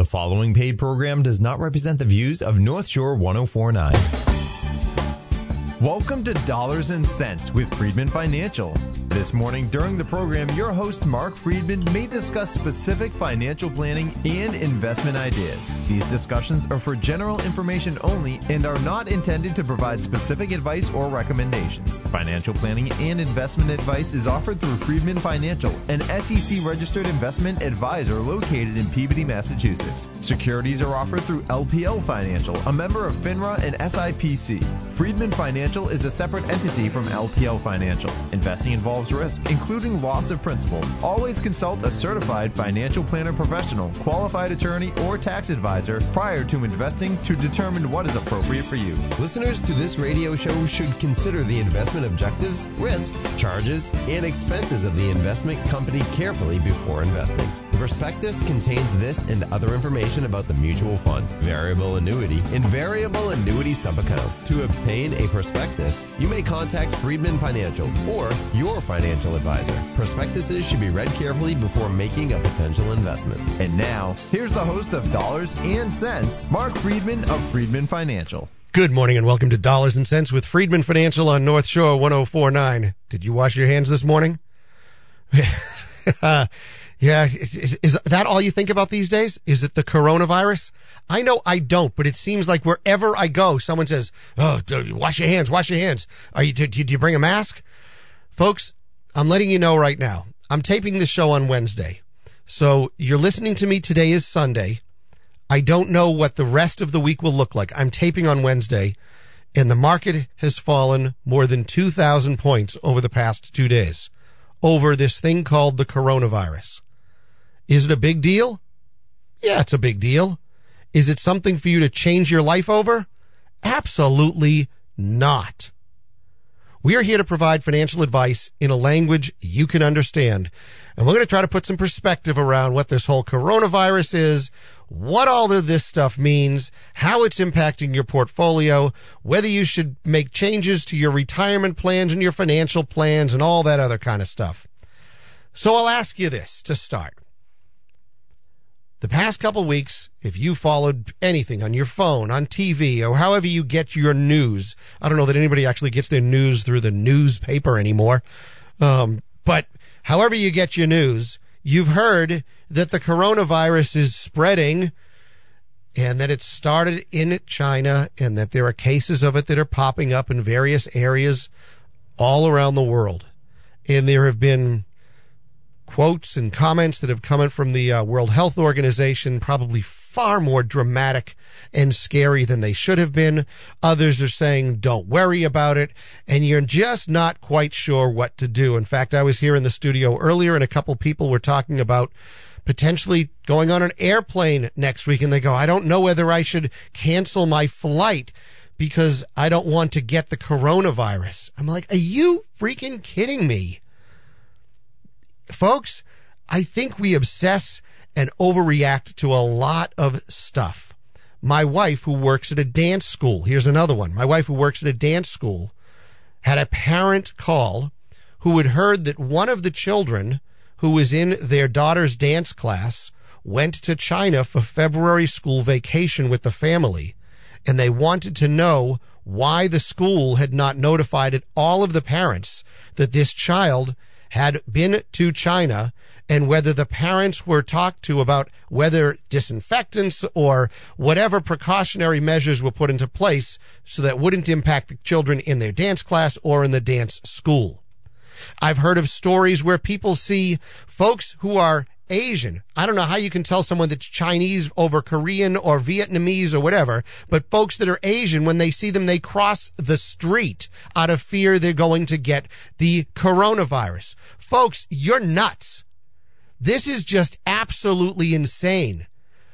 The following paid program does not represent the views of North Shore 1049. Welcome to Dollars and Cents with Friedman Financial. This morning during the program, your host Mark Friedman may discuss specific financial planning and investment ideas. These discussions are for general information only and are not intended to provide specific advice or recommendations. Financial planning and investment advice is offered through Friedman Financial, an SEC-registered investment advisor located in Peabody, Massachusetts. Securities are offered through LPL Financial, a member of FINRA and SIPC. Friedman Financial is a separate entity from LPL Financial. Investing involves risk, including loss of principal. Always consult a certified financial planner professional, qualified attorney, or tax advisor prior to investing to determine what is appropriate for you. Listeners to this radio show should consider the investment objectives, risks, charges, and expenses of the investment company carefully before investing. The prospectus contains this and other information about the mutual fund, variable annuity, and variable annuity subaccounts. To obtain a prospectus, you may contact Friedman Financial or your financial advisor. Prospectuses should be read carefully before making a potential investment. And now, here's the host of Dollars and Cents, Mark Friedman of Friedman Financial. Good morning and welcome to Dollars and Cents with Friedman Financial on North Shore 1049. Did you wash your hands this morning? Yeah, is that all you think about these days? Is it the coronavirus? I know I don't, but it seems like wherever I go, someone says, "Oh, wash your hands, wash your hands." Do you bring a mask? Folks, I'm letting you know right now. I'm taping this show on Wednesday. So you're listening to me today is Sunday. I don't know what the rest of the week will look like. I'm taping on Wednesday, and the market has fallen more than 2,000 points over the past 2 days over this thing called the coronavirus. Is it a big deal? Yeah, it's a big deal. Is it something for you to change your life over? Absolutely not. We are here to provide financial advice in a language you can understand. And we're going to try to put some perspective around what this whole coronavirus is, what all of this stuff means, how it's impacting your portfolio, whether you should make changes to your retirement plans and your financial plans and all that other kind of stuff. So I'll ask you this to start. The past couple weeks, if you followed anything on your phone, on TV, or however you get your news, I don't know that anybody actually gets their news through the newspaper anymore, but however you get your news, you've heard that the coronavirus is spreading and that it started in China and that there are cases of it that are popping up in various areas all around the world. And there have been quotes and comments that have come from the World Health Organization, probably far more dramatic and scary than they should have been. Others are saying, don't worry about it, and you're just not quite sure what to do. In fact, I was here in the studio earlier, and a couple people were talking about potentially going on an airplane next week, and they go, I don't know whether I should cancel my flight because I don't want to get the coronavirus. I'm like, are you freaking kidding me? Folks, I think we obsess and overreact to a lot of stuff. My wife, who works at a dance school, here's another one. My wife, who works at a dance school, had a parent call who had heard that one of the children who was in their daughter's dance class went to China for February school vacation with the family, and they wanted to know why the school had not notified all of the parents that this child had been to China and whether the parents were talked to about whether disinfectants or whatever precautionary measures were put into place so that wouldn't impact the children in their dance class or in the dance school. I've heard of stories where people see folks who are Asian. I don't know how you can tell someone that's Chinese over Korean or Vietnamese or whatever, but folks that are Asian, when they see them, they cross the street out of fear they're going to get the coronavirus. Folks, you're nuts. This is just absolutely insane.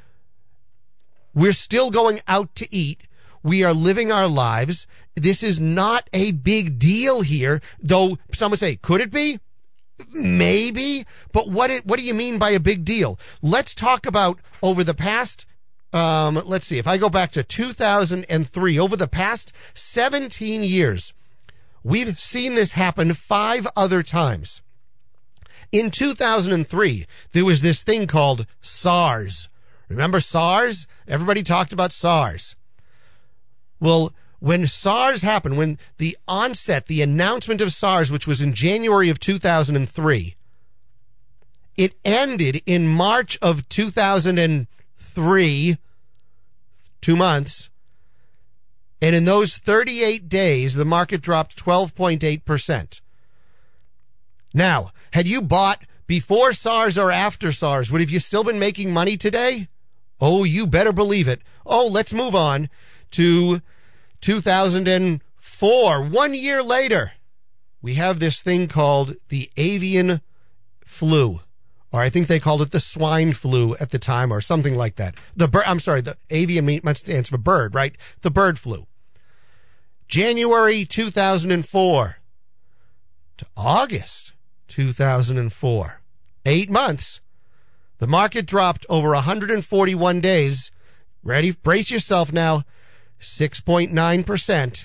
We're still going out to eat. We are living our lives. This is not a big deal here, though some would say, could it be? Maybe, but what do you mean by a big deal? Let's talk about over the past, let's see, if I go back to 2003, over the past 17 years, we've seen this happen 5 other times. In 2003, there was this thing called SARS. Remember SARS? Everybody talked about SARS. Well, when SARS happened, when the onset, the announcement of SARS, which was in January of 2003, it ended in March of 2003, 2 months. And in those 38 days, the market dropped 12.8%. Now, had you bought before SARS or after SARS, would have you still been making money today? Oh, you better believe it. Oh, let's move on to 2004. 1 year later, we have this thing called the avian flu. Or I think they called it the swine flu at the time or something like that. The avian stands for bird, right? The bird flu. January 2004 to August 2004. 8 months. The market dropped over 141 days. Ready? Brace yourself now. 6.9%.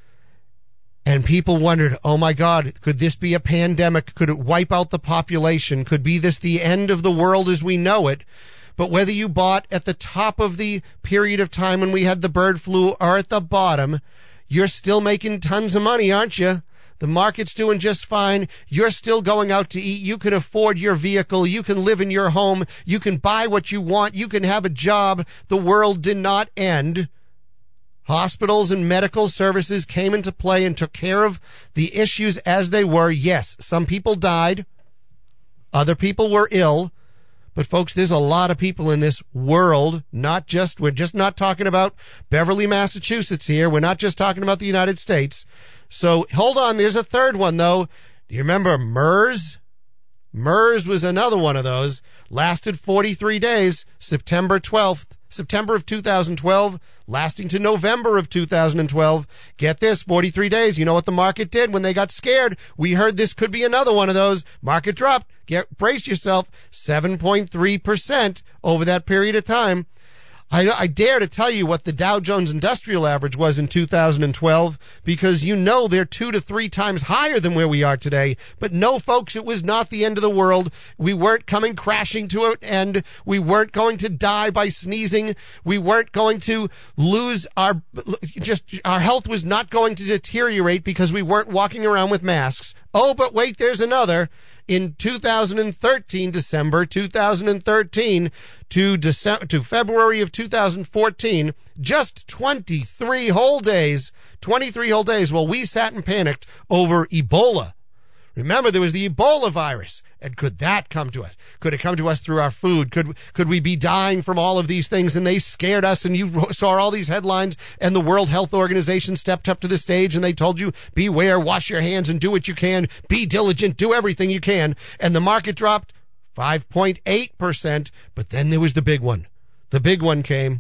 And people wondered, oh my God, could this be a pandemic? Could it wipe out the population? Could be this the end of the world as we know it? But whether you bought at the top of the period of time when we had the bird flu or at the bottom, you're still making tons of money, aren't you? The market's doing just fine. You're still going out to eat. You can afford your vehicle. You can live in your home. You can buy what you want. You can have a job. The world did not end. Hospitals and medical services came into play and took care of the issues as they were. Yes, some people died. Other people were ill. But folks, there's a lot of people in this world, we're just not talking about Beverly, Massachusetts here. We're not just talking about the United States. So hold on, there's a third one though. Do you remember MERS? MERS was another one of those. Lasted 43 days, September of 2012, lasting to November of 2012. Get this, 43 days. You know what the market did when they got scared? We heard this could be another one of those. Market dropped. Brace yourself, 7.3% over that period of time. I dare to tell you what the Dow Jones Industrial Average was in 2012 because you know they're 2 to 3 times higher than where we are today. But no, folks, it was not the end of the world. We weren't coming crashing to an end. We weren't going to die by sneezing. We weren't going to lose our health was not going to deteriorate because we weren't walking around with masks. Oh, but wait, there's another. In 2013, December 2013 to February of 2014, just 23 whole days. Well, we sat and panicked over Ebola. Remember, there was the Ebola virus. And could that come to us? Could it come to us through our food? Could we be dying from all of these things? And they scared us, and you saw all these headlines, and the World Health Organization stepped up to the stage, and they told you, beware, wash your hands, and do what you can. Be diligent, do everything you can. And the market dropped 5.8%. But then there was the big one. The big one came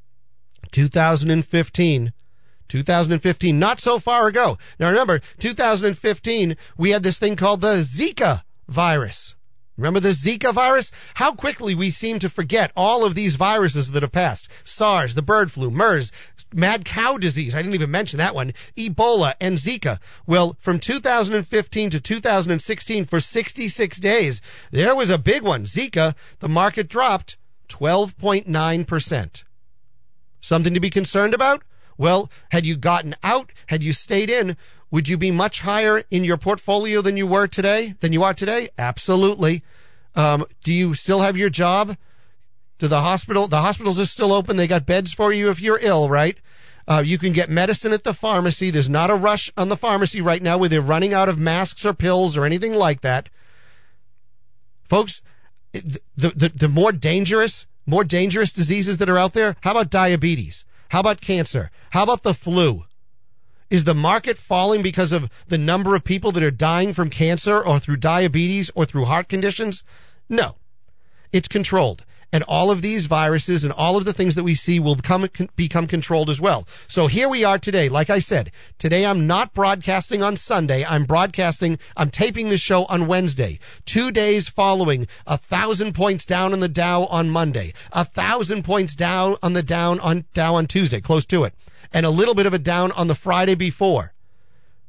2015. 2015, not so far ago. Now remember, 2015, we had this thing called the Zika virus. Remember the Zika virus? How quickly we seem to forget all of these viruses that have passed. SARS, the bird flu, MERS, mad cow disease. I didn't even mention that one. Ebola and Zika. Well, from 2015 to 2016 for 66 days, there was a big one. Zika, the market dropped 12.9%. Something to be concerned about? Well, had you gotten out, had you stayed in, would you be much higher in your portfolio than you are today? Absolutely. Do you still have your job? The hospitals are still open. They got beds for you if you're ill, right? You can get medicine at the pharmacy. There's not a rush on the pharmacy right now where they're running out of masks or pills or anything like that. Folks, the more dangerous diseases that are out there, how about diabetes? How about cancer? How about the flu? Is the market falling because of the number of people that are dying from cancer or through diabetes or through heart conditions? No. It's controlled. And all of these viruses and all of the things that we see will become controlled as well. So here we are today. Like I said, today I'm not broadcasting on Sunday. I'm taping this show on Wednesday. 2 days following 1,000 points down on the Dow on Monday. 1,000 points down on the Dow on Tuesday, close to it. And a little bit of a down on the Friday before.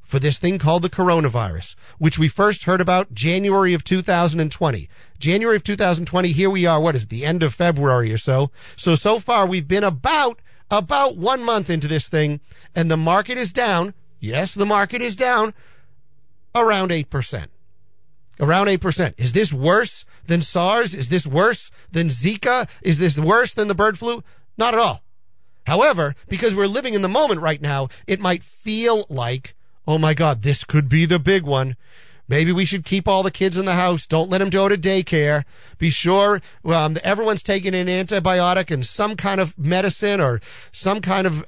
for this thing called the coronavirus, which we first heard about January of 2020. January of 2020, here we are, what is it, the end of February or so. So far we've been about 1 month into this thing, and the market is down. Yes, the market is down around 8%. Around 8%. Is this worse than SARS? Is this worse than Zika? Is this worse than the bird flu? Not at all. However, because we're living in the moment right now, it might feel like, oh my God, this could be the big one. Maybe we should keep all the kids in the house. Don't let them go to daycare. Be sure everyone's taking an antibiotic and some kind of medicine or some kind of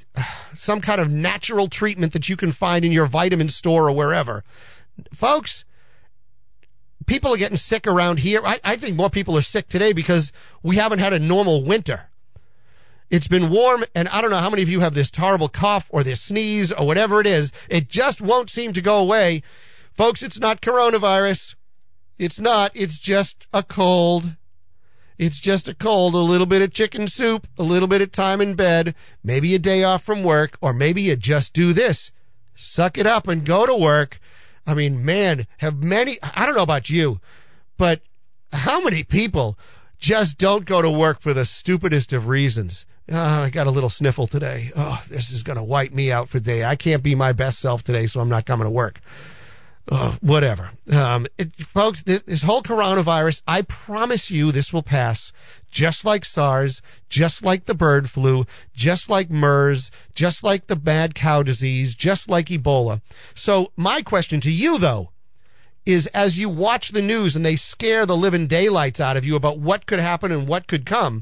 natural treatment that you can find in your vitamin store or wherever. Folks, people are getting sick around here. I think more people are sick today because we haven't had a normal winter. It's been warm, and I don't know how many of you have this horrible cough or this sneeze or whatever it is. It just won't seem to go away. Folks, it's not coronavirus. It's not. It's just a cold. It's just a cold, a little bit of chicken soup, a little bit of time in bed, maybe a day off from work, or maybe you just do this. Suck it up and go to work. I mean, man, I don't know about you, but how many people just don't go to work for the stupidest of reasons? I got a little sniffle today. Oh, this is going to wipe me out for the day. I can't be my best self today, so I'm not coming to work. Whatever. Folks, this whole coronavirus, I promise you this will pass just like SARS, just like the bird flu, just like MERS, just like the mad cow disease, just like Ebola. So my question to you, though, is as you watch the news and they scare the living daylights out of you about what could happen and what could come,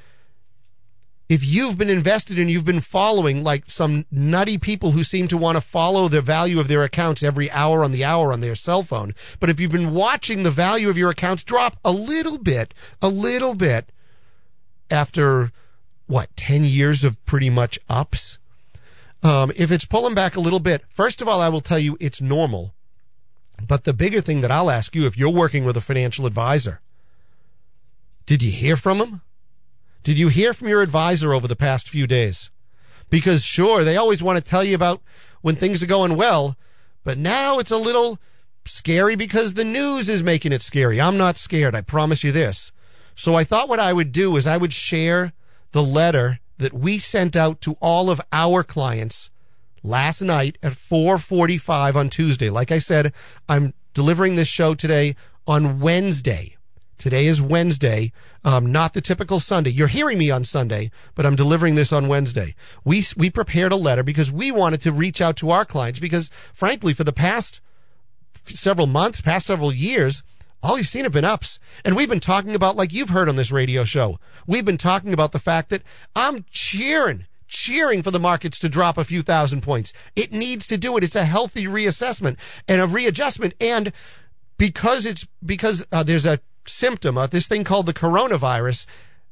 if you've been invested and you've been following like some nutty people who seem to want to follow the value of their accounts every hour on their cell phone, but if you've been watching the value of your accounts drop a little bit after, 10 years of pretty much ups? If it's pulling back a little bit, first of all, I will tell you it's normal. But the bigger thing that I'll ask you, if you're working with a financial advisor, did you hear from him? Did you hear from your advisor over the past few days? Because sure, they always want to tell you about when things are going well, but now it's a little scary because the news is making it scary. I'm not scared, I promise you this. So I thought what I would do is I would share the letter that we sent out to all of our clients last night at 4:45 on Tuesday. Like I said, I'm delivering this show today on Wednesday. Today is Wednesday, not the typical Sunday. You're hearing me on Sunday, but I'm delivering this on Wednesday. We prepared a letter because we wanted to reach out to our clients because, frankly, for the past several months, past several years, all you've seen have been ups. And we've been talking about, like you've heard on this radio show, we've been talking about the fact that I'm cheering for the markets to drop a few thousand points. It needs to do it. It's a healthy reassessment and a readjustment. And because there's a symptom of this thing called the coronavirus,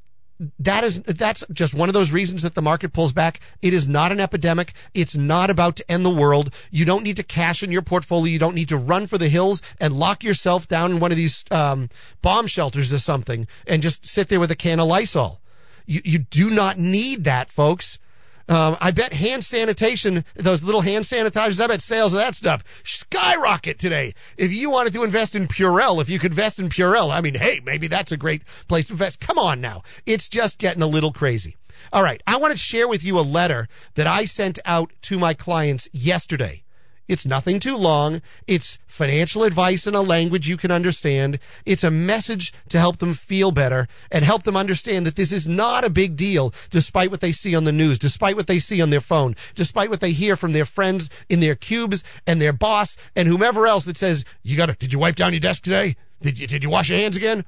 that's just one of those reasons that the market pulls back. It is not an epidemic. It's not about to end the world. You don't need to cash in your portfolio. You don't need to run for the hills and lock yourself down in one of these bomb shelters or something and just sit there with a can of Lysol. You do not need that, folks. I bet hand sanitation, those little hand sanitizers, I bet sales of that stuff skyrocket today. If you wanted to invest in Purell, if you could invest in Purell, I mean, hey, maybe that's a great place to invest. Come on now. It's just getting a little crazy. All right. I want to share with you a letter that I sent out to my clients yesterday. It's nothing too long. It's financial advice in a language you can understand. It's a message to help them feel better and help them understand that this is not a big deal, despite what they see on the news, despite what they see on their phone, despite what they hear from their friends in their cubes and their boss and whomever else that says, did you wipe down your desk today? Did you wash your hands again?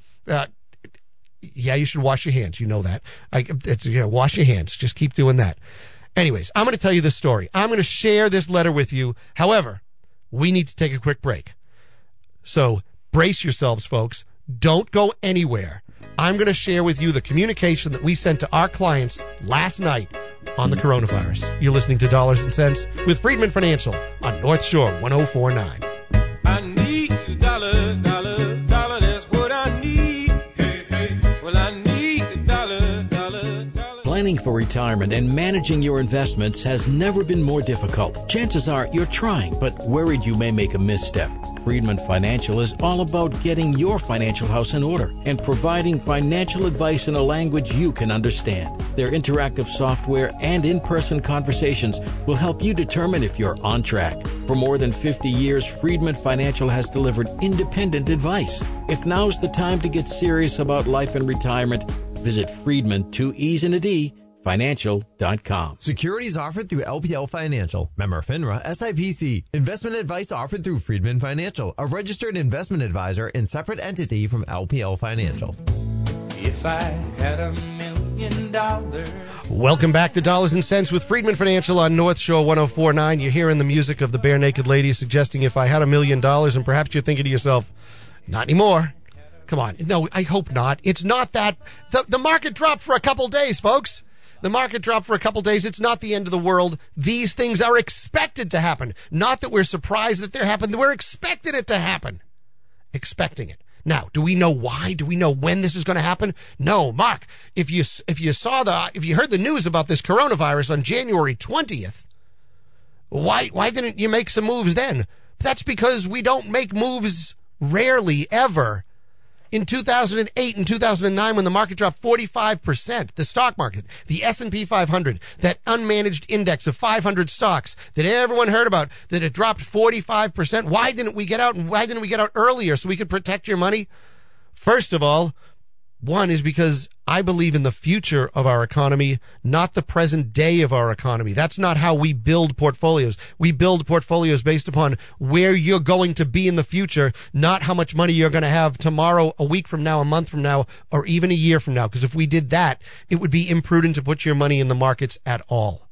Yeah, you should wash your hands. You know that. Wash your hands. Just keep doing that. Anyways, I'm going to tell you this story. I'm going to share this letter with you. However, we need to take a quick break. So brace yourselves, folks. Don't go anywhere. I'm going to share with you the communication that we sent to our clients last night on the coronavirus. You're listening to Dollars and Cents with Friedman Financial on North Shore 104.9. I need a dollar, that's what I need. Hey, well, I need a dollar. Planning for retirement and managing your investments has never been more difficult. Chances are you're trying, but worried you may make a misstep. Friedman Financial is all about getting your financial house in order and providing financial advice in a language you can understand. Their interactive software and in-person conversations will help you determine if you're on track. For more than 50 years, Friedman Financial has delivered independent advice. If now's the time to get serious about life and retirement, visit Friedman, 2 E's and a D, financial.com. Securities offered through LPL Financial. Member FINRA, SIPC. Investment advice offered through Friedman Financial, a registered investment advisor and separate entity from LPL Financial. If I had $1 million. Welcome back to Dollars and Cents with Friedman Financial on North Shore 104.9. You're hearing the music of the Bare Naked Ladies suggesting if I had $1 million, and perhaps you're thinking to yourself, not anymore. Come on. No, I hope not. It's not that. The market dropped for a couple days, folks. The market dropped for a couple days. It's not the end of the world. These things are expected to happen. Not that we're surprised that they're happening. We're expecting it to happen. Expecting it. Now, do we know why? Do we know when this is going to happen? No, Mark. If you heard the news about this coronavirus on January 20th, why didn't you make some moves then? That's because we don't make moves rarely ever. In 2008 and 2009, when the market dropped 45%, the stock market, the S&P 500, that unmanaged index of 500 stocks that everyone heard about, that it dropped 45%, why didn't we get out, and why didn't we get out earlier so we could protect your money? First of all, one is because I believe in the future of our economy, not the present day of our economy. That's not how we build portfolios. We build portfolios based upon where you're going to be in the future, not how much money you're going to have tomorrow, a week from now, a month from now, or even a year from now. Because if we did that, it would be imprudent to put your money in the markets at all.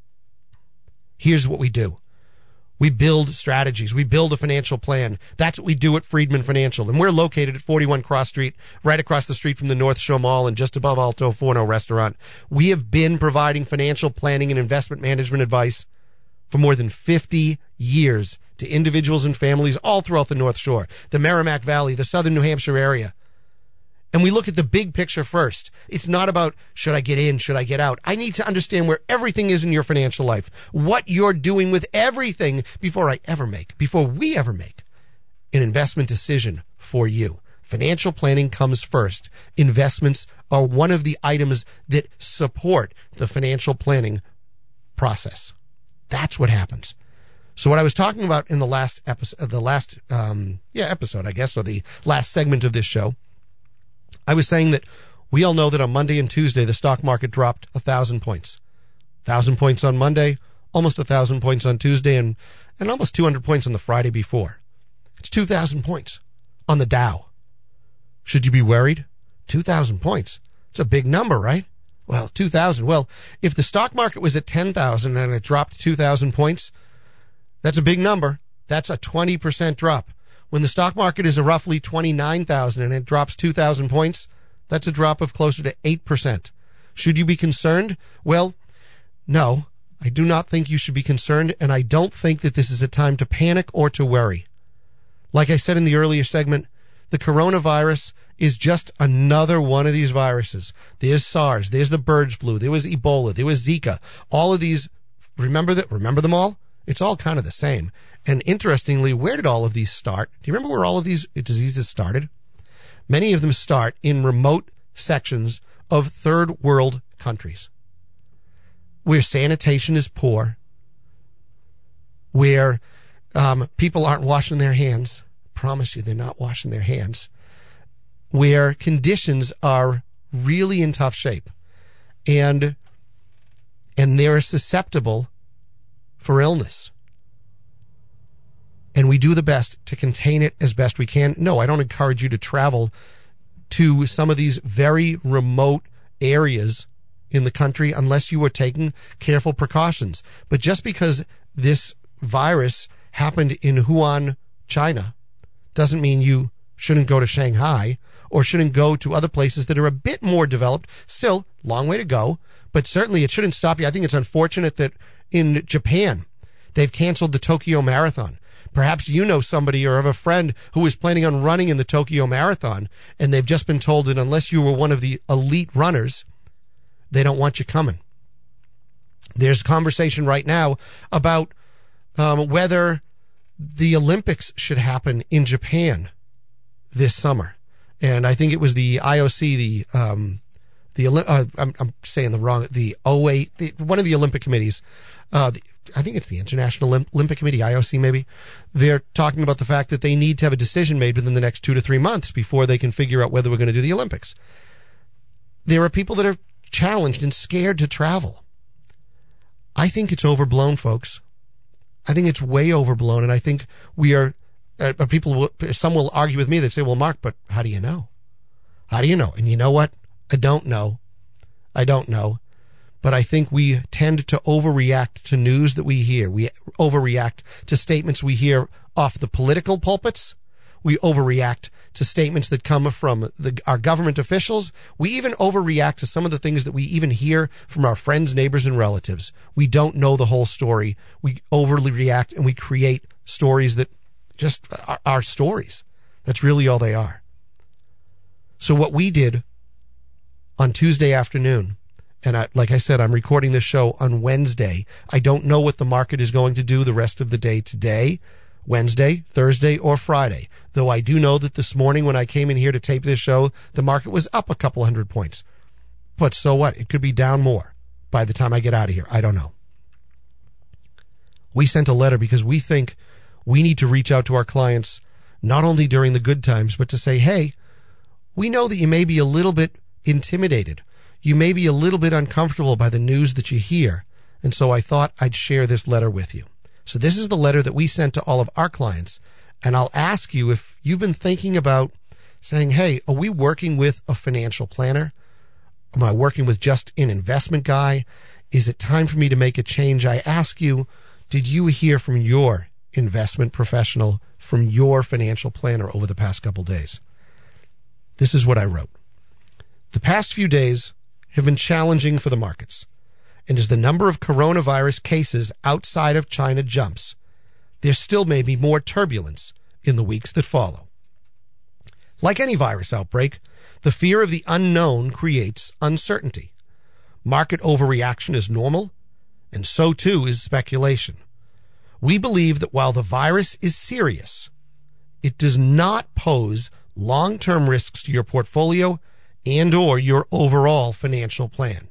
Here's what we do. We build strategies. We build a financial plan. That's what we do at Friedman Financial. And we're located at 41 Cross Street, right across the street from the North Shore Mall and just above Alto Forno Restaurant. We have been providing financial planning and investment management advice for more than 50 years to individuals and families all throughout the North Shore, the Merrimack Valley, the southern New Hampshire area. And we look at the big picture first. It's not about, should I get in, should I get out? I need to understand where everything is in your financial life, what you're doing with everything before we ever make an investment decision for you. Financial planning comes first. Investments are one of the items that support the financial planning process. That's what happens. So what I was talking about in the last episode, episode, I guess, or the last segment of this show, I was saying that we all know that on Monday and Tuesday, the stock market dropped 1,000 points. 1,000 points on Monday, almost 1,000 points on Tuesday, and almost 200 points on the Friday before. It's 2,000 points on the Dow. Should you be worried? 2,000 points. It's a big number, right? Well, 2,000. Well, if the stock market was at 10,000 and it dropped 2,000 points, that's a big number. That's a 20% drop. When the stock market is roughly 29,000 and it drops 2,000 points, that's a drop of closer to 8%. Should you be concerned? Well, no, I do not think you should be concerned, and I don't think that this is a time to panic or to worry. Like I said in the earlier segment, the coronavirus is just another one of these viruses. There's SARS, there's the bird flu, there was Ebola, there was Zika. All of these, remember them all? It's all kind of the same. And interestingly, where did all of these start? Do you remember where all of these diseases started? Many of them start in remote sections of third world countries where sanitation is poor, where people aren't washing their hands. I promise you, they're not washing their hands. Where conditions are really in tough shape, and they're susceptible for illness. And we do the best to contain it as best we can. No, I don't encourage you to travel to some of these very remote areas in the country unless you are taking careful precautions. But just because this virus happened in Wuhan, China, doesn't mean you shouldn't go to Shanghai or shouldn't go to other places that are a bit more developed. Still, long way to go, but certainly it shouldn't stop you. I think it's unfortunate that in Japan, they've canceled the Tokyo Marathon. Perhaps you know somebody or have a friend who is planning on running in the Tokyo Marathon, and they've just been told that unless you were one of the elite runners, They don't want you coming. There's conversation right now about whether the Olympics should happen in Japan this summer. And I think it was the IOC, I'm saying the wrong, the 08, one of the Olympic committees, I think it's the International Olympic Committee, IOC maybe. They're talking about the fact that they need to have a decision made within the next 2 to 3 months before they can figure out whether we're going to do the Olympics. There are people that are challenged and scared to travel. I think it's overblown, folks. I think it's way overblown, and I think we are, some will argue with me. They say, well, Mark, but how do you know? How do you know? And you know what? I don't know. But I think we tend to overreact to news that we hear. We overreact to statements we hear off the political pulpits. We overreact to statements that come from our government officials. We even overreact to some of the things that we even hear from our friends, neighbors, and relatives. We don't know the whole story. We overly react, and we create stories that just are stories. That's really all they are. So what we did on Tuesday afternoon, and like I said, I'm recording this show on Wednesday. I don't know what the market is going to do the rest of the day today, Wednesday, Thursday, or Friday. Though I do know that this morning when I came in here to tape this show, the market was up a couple hundred points. But so what? It could be down more by the time I get out of here. I don't know. We sent a letter because we think we need to reach out to our clients not only during the good times, but to say, hey, we know that you may be a little bit intimidated. You may be a little bit uncomfortable by the news that you hear. And so I thought I'd share this letter with you. So this is the letter that we sent to all of our clients. And I'll ask you if you've been thinking about saying, hey, are we working with a financial planner? Am I working with just an investment guy? Is it time for me to make a change? I ask you, did you hear from your investment professional, from your financial planner over the past couple days? This is what I wrote. The past few days have been challenging for the markets. And as the number of coronavirus cases outside of China jumps, there still may be more turbulence in the weeks that follow. Like any virus outbreak, the fear of the unknown creates uncertainty. Market overreaction is normal, and so too is speculation. We believe that while the virus is serious, it does not pose long-term risks to your portfolio and or your overall financial plan.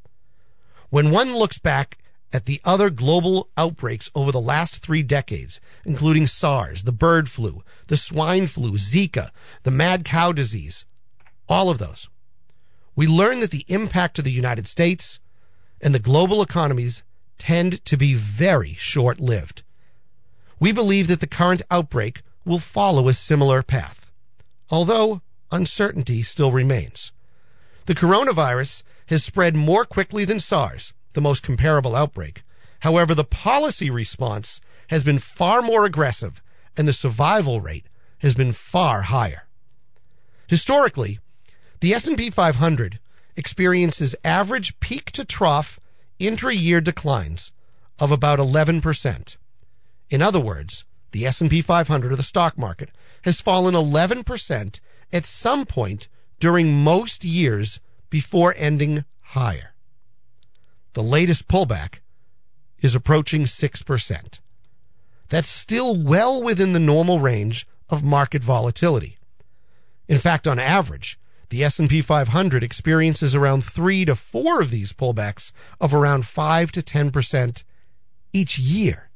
When one looks back at the other global outbreaks over the last 3 decades, including SARS, the bird flu, the swine flu, Zika, the mad cow disease, all of those, we learn that the impact to the United States and the global economies tend to be very short-lived. We believe that the current outbreak will follow a similar path, although uncertainty still remains. The coronavirus has spread more quickly than SARS, the most comparable outbreak. However, the policy response has been far more aggressive, and the survival rate has been far higher. Historically, the S&P 500 experiences average peak-to-trough intra-year declines of about 11%. In other words, the S&P 500, or the stock market, has fallen 11% at some point during most years before ending higher. The latest pullback is approaching 6%. That's still well within the normal range of market volatility. In fact, on average, the S&P 500 experiences around 3 to 4 of these pullbacks of around 5 to 10% each year.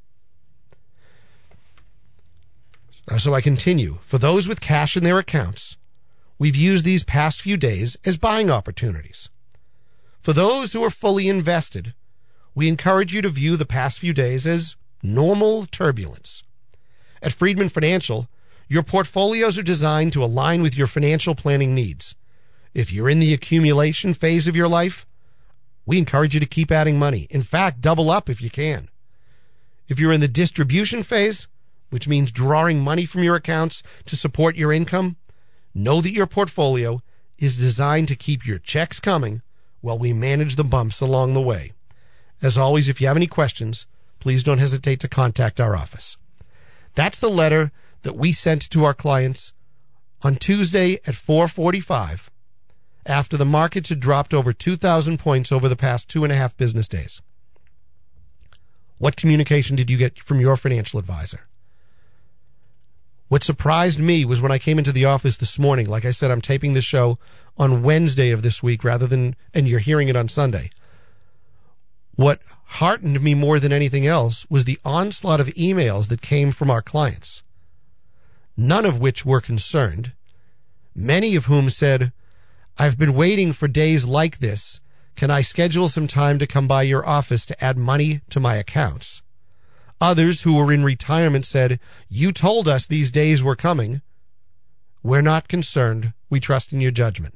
So I continue. For those with cash in their accounts, we've used these past few days as buying opportunities. For those who are fully invested, we encourage you to view the past few days as normal turbulence. At Friedman Financial, your portfolios are designed to align with your financial planning needs. If you're in the accumulation phase of your life, we encourage you to keep adding money. In fact, double up if you can. If you're in the distribution phase, which means drawing money from your accounts to support your income, know that your portfolio is designed to keep your checks coming while we manage the bumps along the way. As always, if you have any questions, please don't hesitate to contact our office. That's the letter that we sent to our clients on Tuesday at 4:45. after the markets had dropped over 2,000 points over the past 2.5 business days. What communication did you get from your financial advisor? What surprised me was when I came into the office this morning. Like I said, I'm taping this show on Wednesday of this week and you're hearing it on Sunday. What heartened me more than anything else was the onslaught of emails that came from our clients, none of which were concerned, many of whom said, I've been waiting for days like this. Can I schedule some time to come by your office to add money to my accounts? Others who were in retirement said, you told us these days were coming. We're not concerned. We trust in your judgment.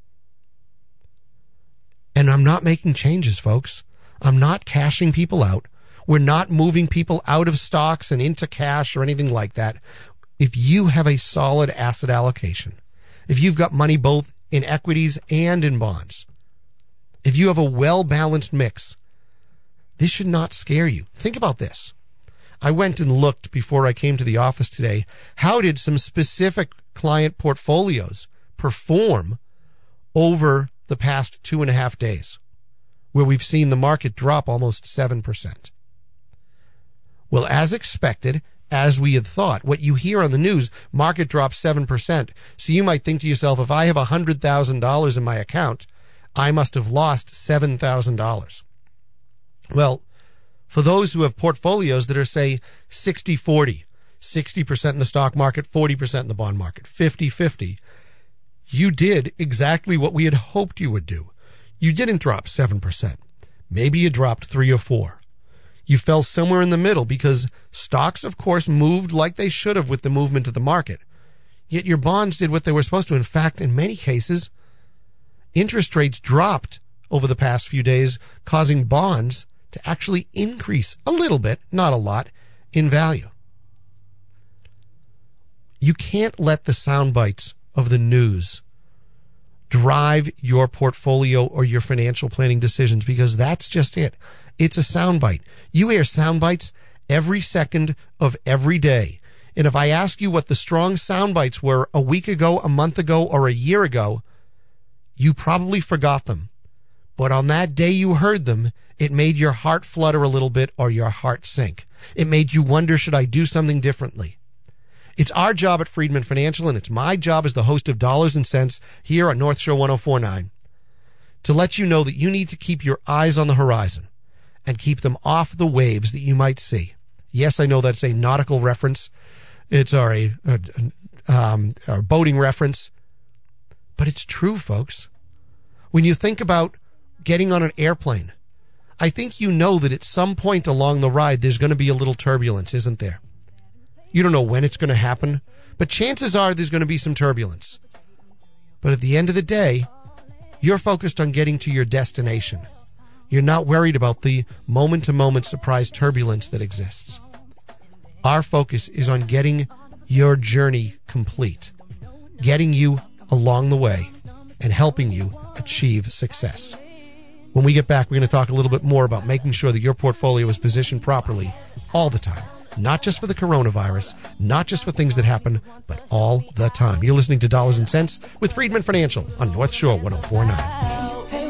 And I'm not making changes, folks. I'm not cashing people out. We're not moving people out of stocks and into cash or anything like that. If you have a solid asset allocation, if you've got money both in equities and in bonds, if you have a well-balanced mix, this should not scare you. Think about this. I went and looked before I came to the office today. How did some specific client portfolios perform over the past 2.5 days, where we've seen the market drop almost 7%? Well, as expected, as we had thought, what you hear on the news, market dropped 7%. So you might think to yourself, if I have $100,000 in my account, I must have lost $7,000. Well, for those who have portfolios that are, say, 60-40, 60% in the stock market, 40% in the bond market, 50-50, you did exactly what we had hoped you would do. You didn't drop 7%. Maybe you dropped 3 or 4. You fell somewhere in the middle because stocks, of course, moved like they should have with the movement of the market. Yet your bonds did what they were supposed to. In fact, in many cases, interest rates dropped over the past few days, causing bonds to actually increase a little bit, not a lot, in value. You can't let the sound bites of the news drive your portfolio or your financial planning decisions, because that's just it. It's a soundbite. You hear sound bites every second of every day. And if I ask you what the strong sound bites were a week ago, a month ago, or a year ago, you probably forgot them. But on that day you heard them, it made your heart flutter a little bit or your heart sink. It made you wonder, should I do something differently? It's our job at Friedman Financial, and it's my job as the host of Dollars and Cents here on North Shore 104.9, to let you know that you need to keep your eyes on the horizon and keep them off the waves that you might see. Yes, I know that's a nautical reference. It's a boating reference. But it's true, folks. When you think about getting on an airplane, I think you know that at some point along the ride there's going to be a little turbulence, isn't there? You don't know when it's going to happen, but chances are there's going to be some turbulence. But at the end of the day, you're focused on getting to your destination. You're not worried about the moment-to-moment surprise turbulence that exists. Our focus is on getting your journey complete, getting you along the way, and helping you achieve success. When we get back, we're going to talk a little bit more about making sure that your portfolio is positioned properly all the time. Not just for the coronavirus, not just for things that happen, but all the time. You're listening to Dollars and Cents with Friedman Financial on North Shore 104.9.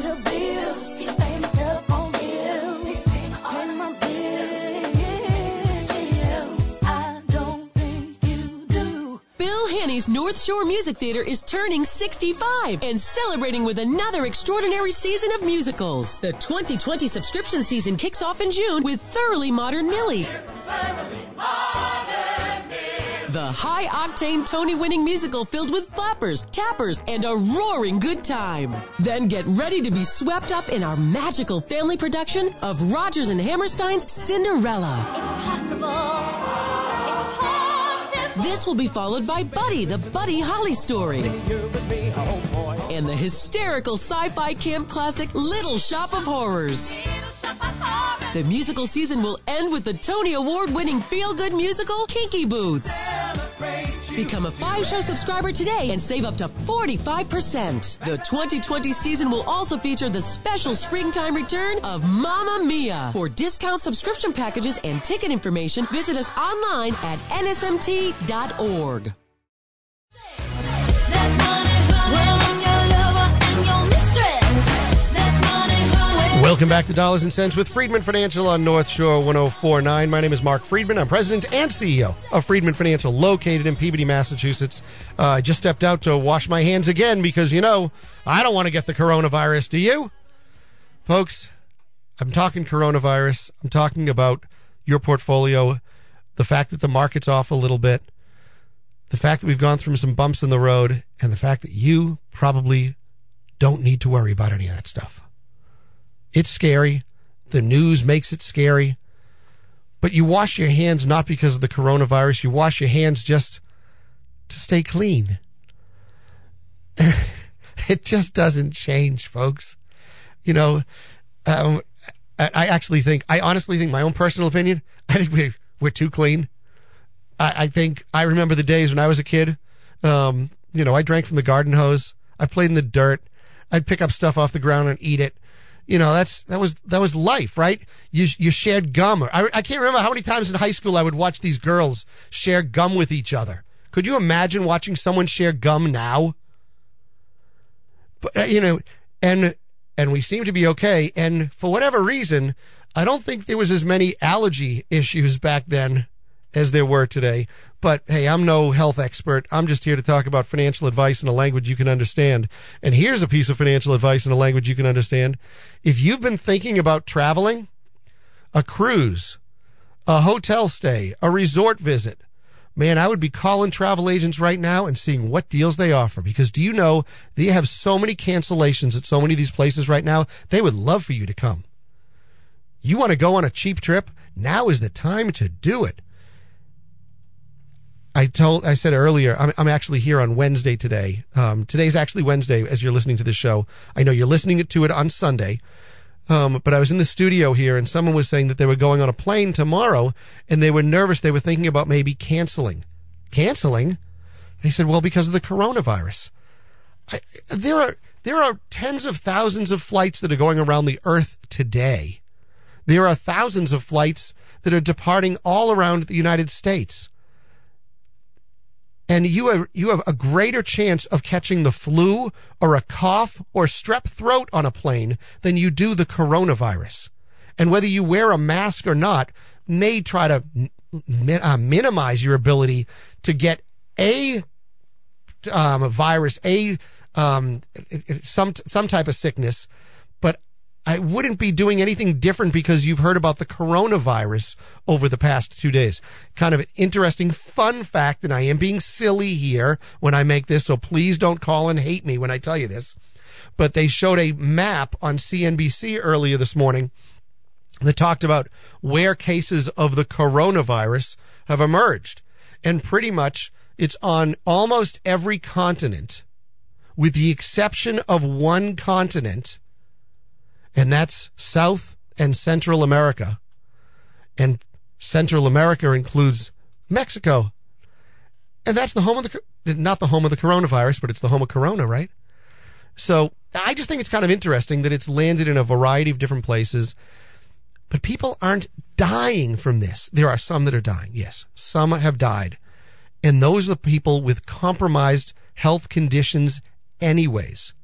Henny's North Shore Music Theater is turning 65 and celebrating with another extraordinary season of musicals. The 2020 subscription season kicks off in June with Thoroughly Modern Millie. The high-octane Tony-winning musical filled with flappers, tappers, and a roaring good time. Then get ready to be swept up in our magical family production of Rodgers and Hammerstein's Cinderella. It's possible. This will be followed by Buddy, the Buddy Holly story. And the hysterical sci-fi camp classic Little Shop of Horrors. The musical season will end with the Tony Award-winning feel-good musical Kinky Boots. Become a 5-show subscriber today and save up to 45%. The 2020 season will also feature the special springtime return of Mamma Mia. For discount subscription packages and ticket information, visit us online at nsmt.org. Welcome back to Dollars and Cents with Friedman Financial on North Shore 1049. My name is Mark Friedman. I'm president and CEO of Friedman Financial, located in Peabody, Massachusetts. I just stepped out to wash my hands again because, I don't want to get the coronavirus. Do you? Folks, I'm talking coronavirus. I'm talking about your portfolio, the fact that the market's off a little bit, the fact that we've gone through some bumps in the road, and the fact that you probably don't need to worry about any of that stuff. It's scary. The news makes it scary. But you wash your hands not because of the coronavirus. You wash your hands just to stay clean. It just doesn't change, folks. I honestly think, my own personal opinion, I think we're too clean. I think I remember the days when I was a kid. I drank from the garden hose. I played in the dirt. I'd pick up stuff off the ground and eat it. That was life, right? You shared gum. I can't remember how many times in high school I would watch these girls share gum with each other. Could you imagine watching someone share gum now? But, and we seem to be okay. And for whatever reason, I don't think there was as many allergy issues back then as there were today. But hey, I'm no health expert. I'm just here to talk about financial advice in a language you can understand. And here's a piece of financial advice in a language you can understand. If you've been thinking about traveling, a cruise, a hotel stay, a resort visit, man, I would be calling travel agents right now and seeing what deals they offer. Because do you know they have so many cancellations at so many of these places right now? They would love for you to come. You want to go on a cheap trip? Now is the time to do it. I said earlier, I'm actually here on Wednesday today. Today's actually Wednesday as you're listening to this show. I know you're listening to it on Sunday. But I was in the studio here and someone was saying that they were going on a plane tomorrow and they were nervous. They were thinking about maybe canceling. Canceling? They said, well, because of the coronavirus. There are tens of thousands of flights that are going around the earth today. There are thousands of flights that are departing all around the United States. And you have a greater chance of catching the flu or a cough or strep throat on a plane than you do the coronavirus. And whether you wear a mask or not may try to minimize your ability to get a virus, some type of sickness. But I wouldn't be doing anything different because you've heard about the coronavirus over the past 2 days. Kind of an interesting fun fact, and I am being silly here when I make this, so please don't call and hate me when I tell you this. But they showed a map on CNBC earlier this morning that talked about where cases of the coronavirus have emerged. And pretty much it's on almost every continent, with the exception of one continent, and that's South and Central America. And Central America includes Mexico. And that's the home of not the home of the coronavirus, but it's the home of Corona, right? So I just think it's kind of interesting that it's landed in a variety of different places. But people aren't dying from this. There are some that are dying, yes. Some have died. And those are the people with compromised health conditions anyways.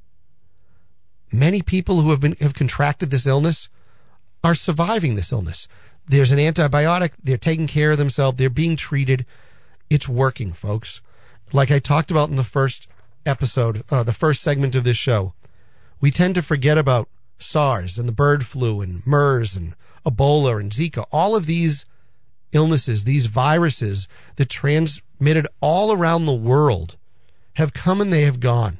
Many people who have contracted this illness are surviving this illness. There's an antibiotic. They're taking care of themselves. They're being treated. It's working, folks. Like I talked about in the first episode, the first segment of this show, we tend to forget about SARS and the bird flu and MERS and Ebola and Zika. All of these illnesses, these viruses that transmitted all around the world have come and they have gone.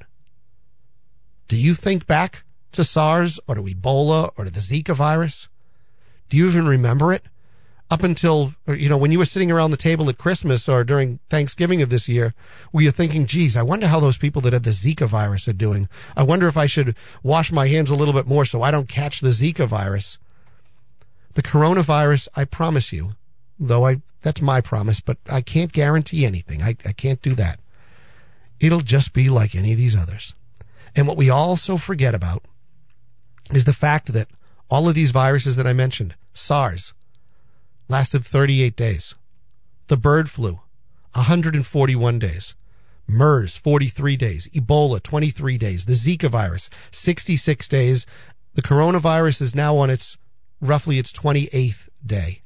Do you think back to SARS or to Ebola or to the Zika virus? Do you even remember it? Up until, when you were sitting around the table at Christmas or during Thanksgiving of this year, were you thinking, geez, I wonder how those people that had the Zika virus are doing. I wonder if I should wash my hands a little bit more so I don't catch the Zika virus. The coronavirus, I promise you, that's my promise, but I can't guarantee anything. I can't do that. It'll just be like any of these others. And what we also forget about is the fact that all of these viruses that I mentioned, SARS, lasted 38 days. The bird flu, 141 days. MERS, 43 days. Ebola, 23 days. The Zika virus, 66 days. The coronavirus is now on roughly its 28th day.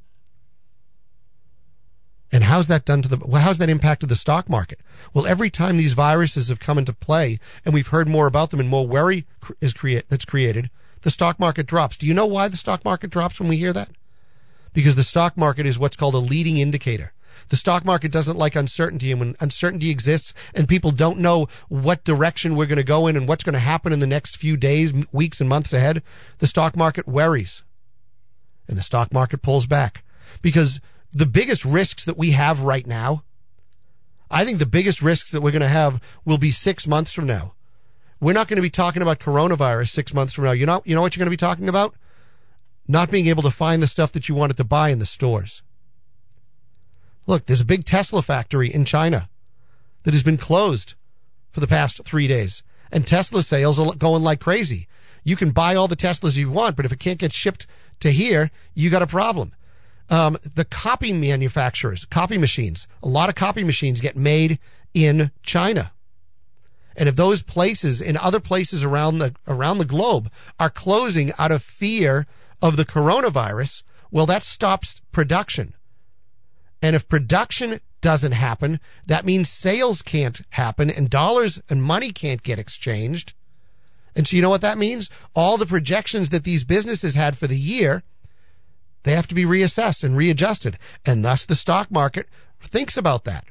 And how's that impacted the stock market? Well, every time these viruses have come into play and we've heard more about them and more worry that's created, the stock market drops. Do you know why the stock market drops when we hear that? Because the stock market is what's called a leading indicator. The stock market doesn't like uncertainty, and when uncertainty exists and people don't know what direction we're going to go in and what's going to happen in the next few days, weeks, and months ahead, the stock market worries. And the stock market pulls back. Because the biggest risks that we have right now, I think the biggest risks that we're going to have will be 6 months from now. We're not going to be talking about coronavirus 6 months from now. You know what you're going to be talking about? Not being able to find the stuff that you wanted to buy in the stores. Look, there's a big Tesla factory in China that has been closed for the past 3 days. And Tesla sales are going like crazy. You can buy all the Teslas you want, but if it can't get shipped to here, you got a problem. The copy manufacturers, copy machines, a lot of copy machines get made in China. And if those places in other places around the globe are closing out of fear of the coronavirus, well, that stops production. And if production doesn't happen, that means sales can't happen and dollars and money can't get exchanged. And so you know what that means? All the projections that these businesses had for the year, they have to be reassessed and readjusted. And thus the stock market thinks about that.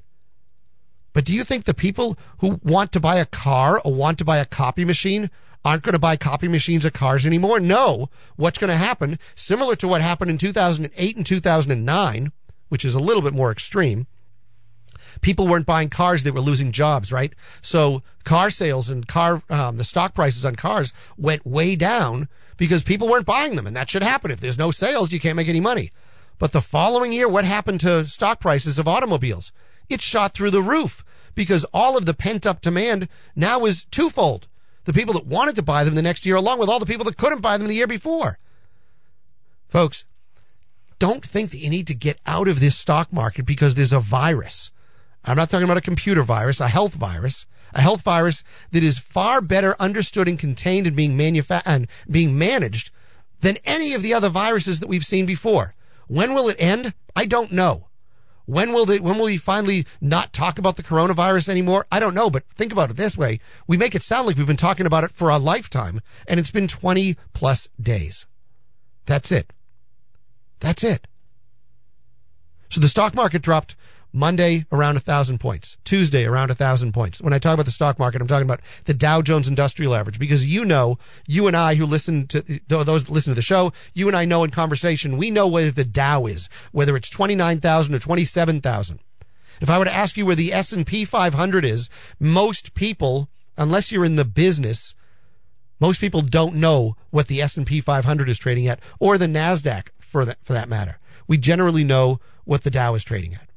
But do you think the people who want to buy a car or want to buy a copy machine aren't going to buy copy machines or cars anymore? No. What's going to happen, similar to what happened in 2008 and 2009, which is a little bit more extreme, people weren't buying cars, they were losing jobs, right? So car sales and the stock prices on cars went way down because people weren't buying them, and that should happen. If there's no sales, you can't make any money. But the following year, what happened to stock prices of automobiles? It shot through the roof because all of the pent-up demand now is twofold. The people that wanted to buy them the next year, along with all the people that couldn't buy them the year before. Folks, don't think that you need to get out of this stock market because there's a virus. I'm not talking about a computer virus, a health virus that is far better understood and contained and being managed than any of the other viruses that we've seen before. When will it end? I don't know. When will we finally not talk about the coronavirus anymore? I don't know, but think about it this way. We make it sound like we've been talking about it for a lifetime, and it's been 20 plus days. That's it. That's it. So the stock market dropped Monday around 1,000 points. Tuesday around 1,000 points. When I talk about the stock market, I'm talking about the Dow Jones Industrial Average, because you and I who listen to those that listen to the show, you and I know in conversation, we know where the Dow is, whether it's 29,000 or 27,000. If I were to ask you where the S&P 500 is, most people, unless you're in the business, most people don't know what the S&P 500 is trading at, or the NASDAQ for that matter. We generally know what the Dow is trading at.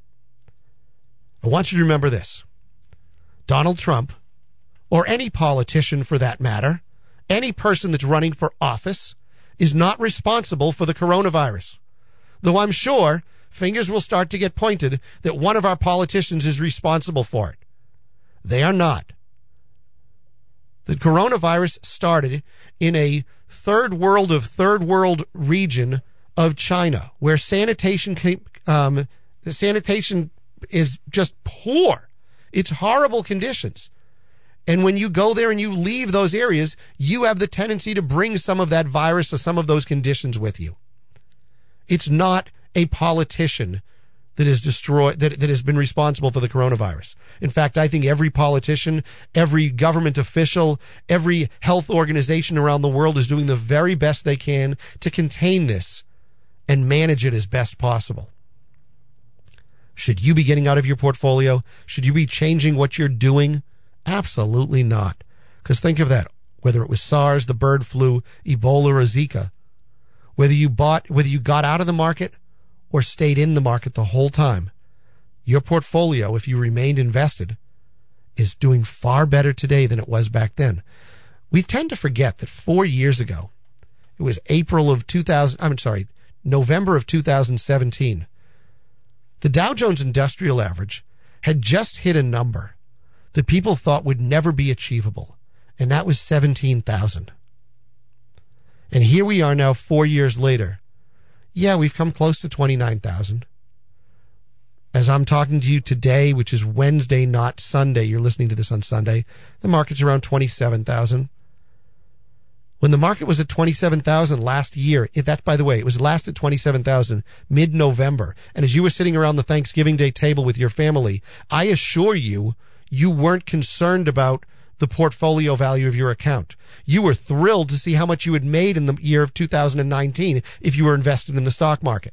I want you to remember this. Donald Trump, or any politician for that matter, any person that's running for office, is not responsible for the coronavirus. Though I'm sure fingers will start to get pointed that one of our politicians is responsible for it. They are not. The coronavirus started in a third world region of China, where sanitation is just poor. It's horrible conditions. And when you go there and you leave those areas, you have the tendency to bring some of that virus or some of those conditions with you. It's not a politician that has been responsible for the coronavirus. In fact, I think every politician, every government official, every health organization around the world is doing the very best they can to contain this and manage it as best possible. Should you be getting out of your portfolio? Should you be changing what you're doing? Absolutely not. Because think of that. Whether it was SARS, the bird flu, Ebola, or Zika, whether you got out of the market or stayed in the market the whole time, your portfolio, if you remained invested, is doing far better today than it was back then. We tend to forget that 4 years ago, it was November of 2017, the Dow Jones Industrial Average had just hit a number that people thought would never be achievable, and that was 17,000. And here we are now 4 years later. Yeah, we've come close to 29,000. As I'm talking to you today, which is Wednesday, not Sunday, you're listening to this on Sunday, the market's around 27,000. When the market was at 27,000 last year, that, by the way, it was last at 27,000 mid-November. And as you were sitting around the Thanksgiving Day table with your family, I assure you, you weren't concerned about the portfolio value of your account. You were thrilled to see how much you had made in the year of 2019 if you were invested in the stock market.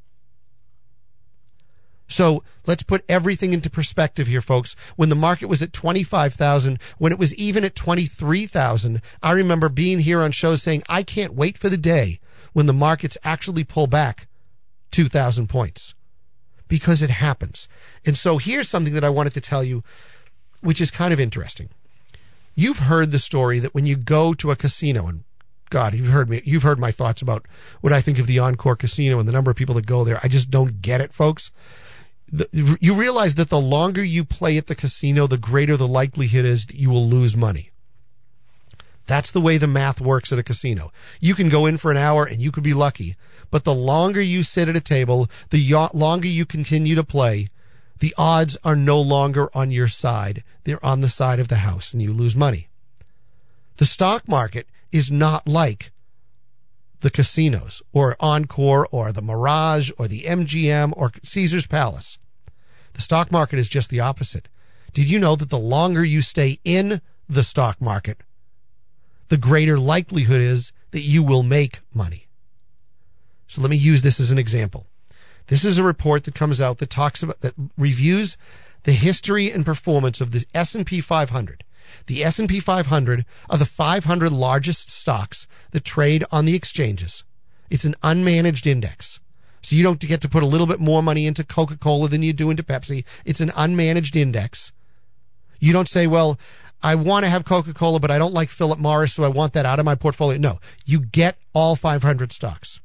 So let's put everything into perspective here, folks. When the market was at 25,000, when it was even at 23,000, I remember being here on shows saying, I can't wait for the day when the markets actually pull back 2,000 points, because it happens. And so here's something that I wanted to tell you, which is kind of interesting. You've heard the story that when you go to a casino, and God, you've heard my thoughts about what I think of the Encore Casino and the number of people that go there. I just don't get it, folks. You realize that the longer you play at the casino, the greater the likelihood is that you will lose money. That's the way the math works at a casino. You can go in for an hour and you could be lucky, but the longer you sit at a table, the longer you continue to play, the odds are no longer on your side. They're on the side of the house, and you lose money. The stock market is not like the casinos or Encore or the Mirage or the MGM or Caesar's Palace. The stock market is just the opposite. Did you know that the longer you stay in the stock market, the greater likelihood is that you will make money? So let me use this as an example. This is a report that comes out that reviews the history and performance of the S&P 500. The S&P 500 are the 500 largest stocks that trade on the exchanges. It's an unmanaged index. So you don't get to put a little bit more money into Coca-Cola than you do into Pepsi. It's an unmanaged index. You don't say, well, I want to have Coca-Cola, but I don't like Philip Morris, so I want that out of my portfolio. No, you get all 500 stocks.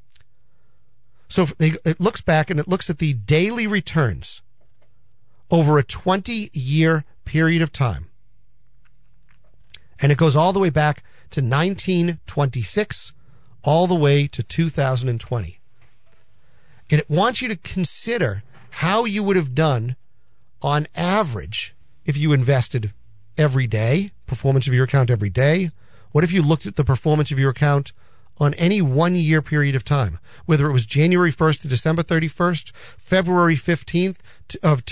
So it looks back and it looks at the daily returns over a 20-year period of time. And it goes all the way back to 1926, all the way to 2020. And it wants you to consider how you would have done on average if you invested every day, performance of your account every day. What if you looked at the performance of your account on any 1 year period of time, whether it was January 1st to December 31st, February 15th of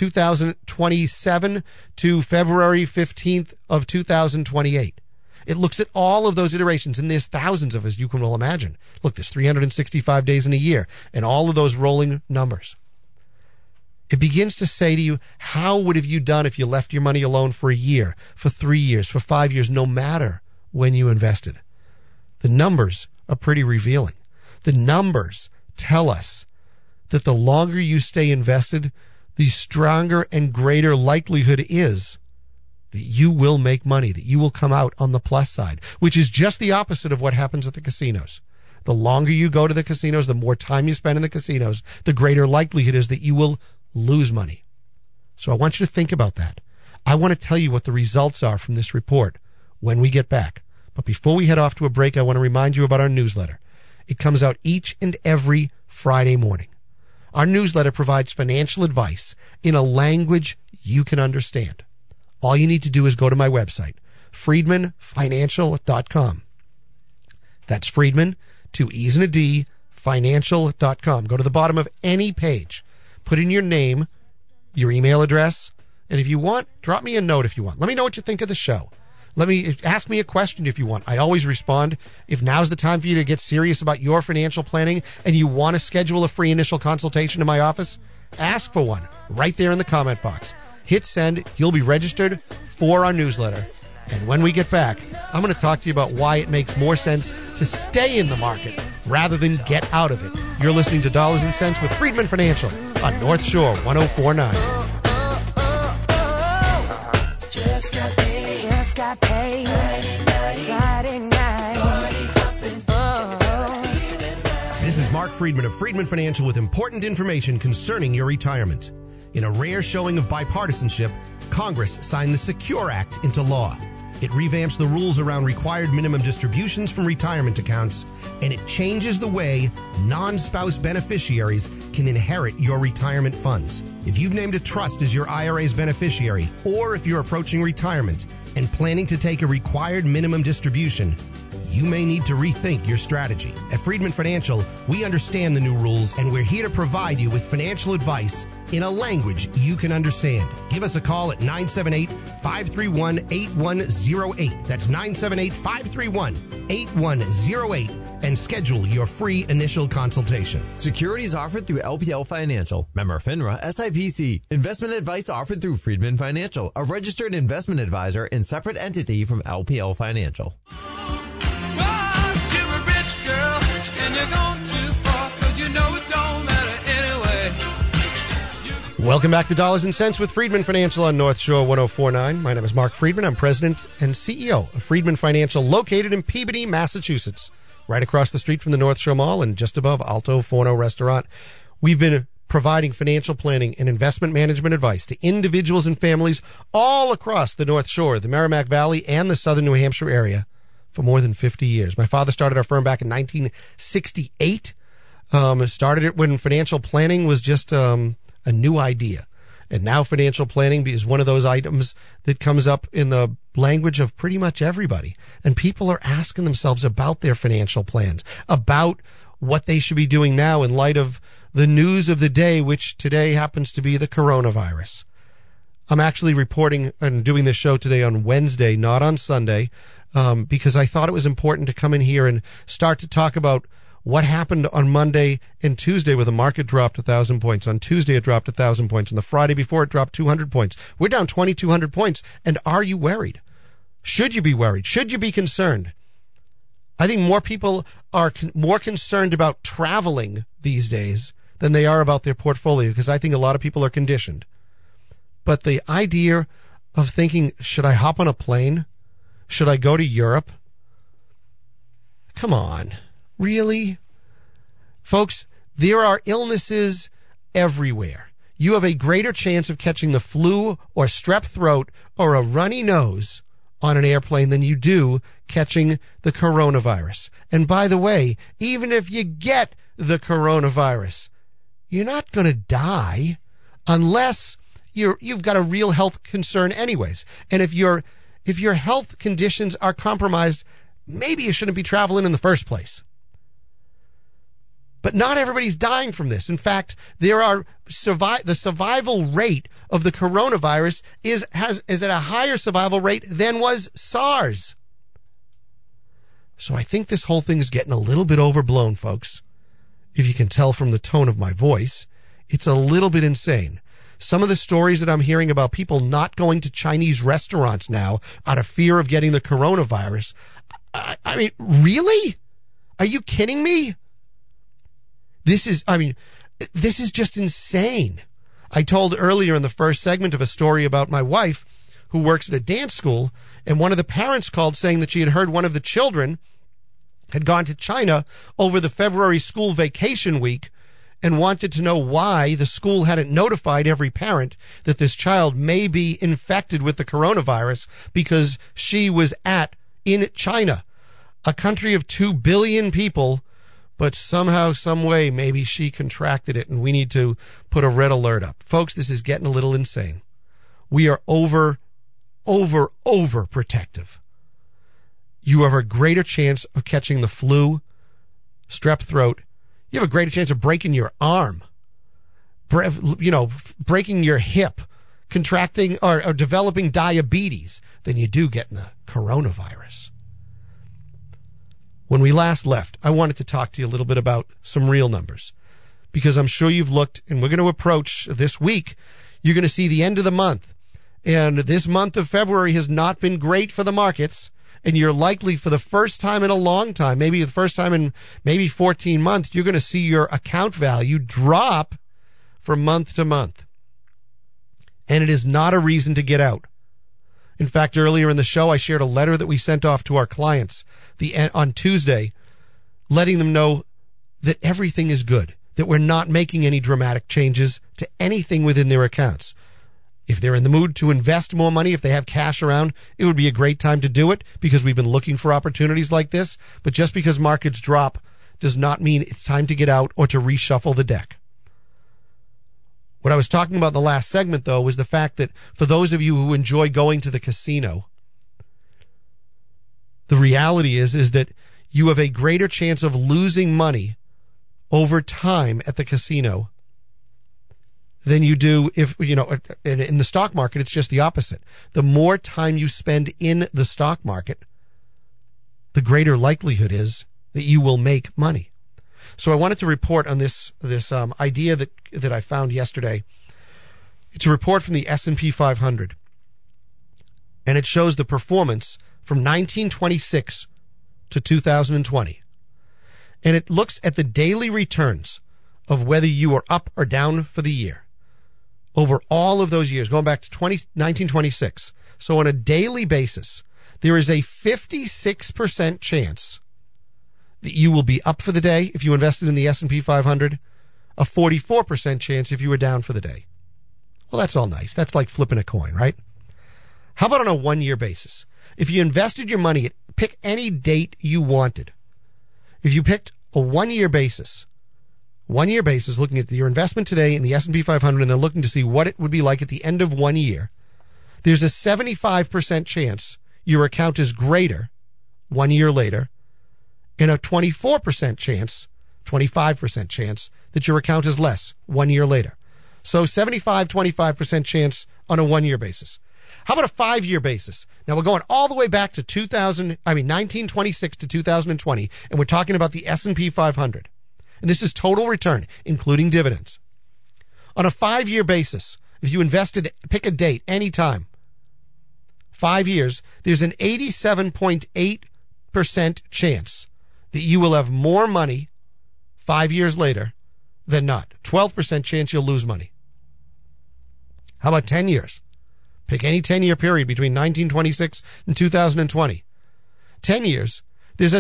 2027 to February 15th of 2028. It looks at all of those iterations, and there's thousands of, as you can well imagine. Look, there's 365 days in a year, and all of those rolling numbers. It begins to say to you, how would have you done if you left your money alone for a year, for 3 years, for 5 years, no matter when you invested? The numbers are pretty revealing. The numbers tell us that the longer you stay invested, the stronger and greater likelihood is that you will make money, that you will come out on the plus side, which is just the opposite of what happens at the casinos. The longer you go to the casinos, the more time you spend in the casinos, the greater likelihood is that you will lose money. So I want you to think about that. I want to tell you what the results are from this report when we get back. But before we head off to a break, I want to remind you about our newsletter. It comes out each and every Friday morning. Our newsletter provides financial advice in a language you can understand. All you need to do is go to my website, friedmanfinancial.com. That's Friedman, 2 E's and a D, financial.com. Go to the bottom of any page. Put in your name, your email address, and if you want, drop me a note if you want. Let me know what you think of the show. Ask me a question if you want. I always respond. If now's the time for you to get serious about your financial planning and you want to schedule a free initial consultation in my office, ask for one right there in the comment box. Hit send. You'll be registered for our newsletter. And when we get back, I'm going to talk to you about why it makes more sense to stay in the market rather than get out of it. You're listening to Dollars and Cents with Friedman Financial on North Shore 104.9. Just got paid. Just got paid. Friday night. This is Mark Friedman of Friedman Financial with important information concerning your retirement. In a rare showing of bipartisanship, Congress signed the Secure Act into law. It revamps the rules around required minimum distributions from retirement accounts, and it changes the way non-spouse beneficiaries can inherit your retirement funds. If you've named a trust as your IRA's beneficiary, or if you're approaching retirement and planning to take a required minimum distribution, you may need to rethink your strategy. At Friedman Financial, we understand the new rules, and we're here to provide you with financial advice in a language you can understand. Give us a call at 978-531-8108. That's 978-531-8108, and schedule your free initial consultation. Securities offered through LPL Financial. Member FINRA SIPC. Investment advice offered through Friedman Financial, a registered investment advisor and separate entity from LPL Financial. Welcome back to Dollars and Cents with Friedman Financial on North Shore 1049. My name is Mark Friedman. I'm president and CEO of Friedman Financial, located in Peabody, Massachusetts, right across the street from the North Shore Mall and just above Alto Forno Restaurant. We've been providing financial planning and investment management advice to individuals and families all across the North Shore, the Merrimack Valley, and the southern New Hampshire area for more than 50 years. My father started our firm back in 1968. Started it when financial planning was just a new idea. And now financial planning is one of those items that comes up in the language of pretty much everybody. And people are asking themselves about their financial plans, about what they should be doing now in light of the news of the day, which today happens to be the coronavirus. I'm actually reporting and doing this show today on Wednesday, not on Sunday, because I thought it was important to come in here and start to talk about what happened on Monday and Tuesday where the market dropped 1,000 points. On Tuesday, it dropped 1,000 points. And the Friday before, it dropped 200 points. We're down 2,200 points. And are you worried? Should you be worried? Should you be concerned? I think more people are more concerned about traveling these days than they are about their portfolio, because I think a lot of people are conditioned. But the idea of thinking, should I hop on a plane? Should I go to Europe? Come on. Really? Folks, there are illnesses everywhere. You have a greater chance of catching the flu or strep throat or a runny nose on an airplane than you do catching the coronavirus. And by the way, even if you get the coronavirus, you're not going to die unless you've got a real health concern anyways. And if your health conditions are compromised, maybe you shouldn't be traveling in the first place. But not everybody's dying from this. In fact, the survival rate of the coronavirus is at a higher survival rate than was SARS. So I think this whole thing is getting a little bit overblown, folks. If you can tell from the tone of my voice, it's a little bit insane. Some of the stories that I'm hearing about people not going to Chinese restaurants now out of fear of getting the coronavirus. I mean, really? Are you kidding me? This is just insane. I told earlier in the first segment of a story about my wife who works at a dance school, and one of the parents called saying that she had heard one of the children had gone to China over the February school vacation week and wanted to know why the school hadn't notified every parent that this child may be infected with the coronavirus because she was in China, a country of 2 billion people. But somehow, some way, maybe she contracted it, and we need to put a red alert up. Folks, this is getting a little insane. We are over protective. You have a greater chance of catching the flu, strep throat. You have a greater chance of breaking your arm, breaking your hip, contracting or developing diabetes than you do getting the coronavirus. When we last left, I wanted to talk to you a little bit about some real numbers, because I'm sure you've looked, and we're going to approach this week. You're going to see the end of the month, and this month of February has not been great for the markets, and you're likely for the first time in a long time, maybe the first time in maybe 14 months, you're going to see your account value drop from month to month. And it is not a reason to get out. In fact, earlier in the show, I shared a letter that we sent off to our clients on Tuesday, letting them know that everything is good, that we're not making any dramatic changes to anything within their accounts. If they're in the mood to invest more money, if they have cash around, it would be a great time to do it because we've been looking for opportunities like this. But just because markets drop does not mean it's time to get out or to reshuffle the deck. What I was talking about in the last segment, though, was the fact that for those of you who enjoy going to the casino, the reality is that you have a greater chance of losing money over time at the casino than you do if, in the stock market, it's just the opposite. The more time you spend in the stock market, the greater likelihood is that you will make money. So I wanted to report on this idea that I found yesterday. It's a report from the S&P 500, and it shows the performance from 1926 to 2020. And it looks at the daily returns of whether you are up or down for the year over all of those years, going back to 1926. So on a daily basis, there is a 56% chance that you will be up for the day if you invested in the S&P 500, a 44% chance if you were down for the day. Well, that's all nice. That's like flipping a coin, right? How about on a one-year basis? If you invested your money, pick any date you wanted. If you picked a one-year basis, looking at your investment today in the S&P 500 and then looking to see what it would be like at the end of 1 year, there's a 75% chance your account is greater 1 year later, and a 25% chance that your account is less 1 year later. So 25% chance on a 1 year basis. How about a 5 year basis? Now we're going all the way back to 1926 to 2020, and we're talking about the S&P 500. And this is total return, including dividends. On a 5 year basis, if you invested, pick a date, any time, 5 years, there's an 87.8% chance that you will have more money 5 years later than not. 12% chance you'll lose money. How about 10 years? Pick any 10-year period between 1926 and 2020. 10 years, there's a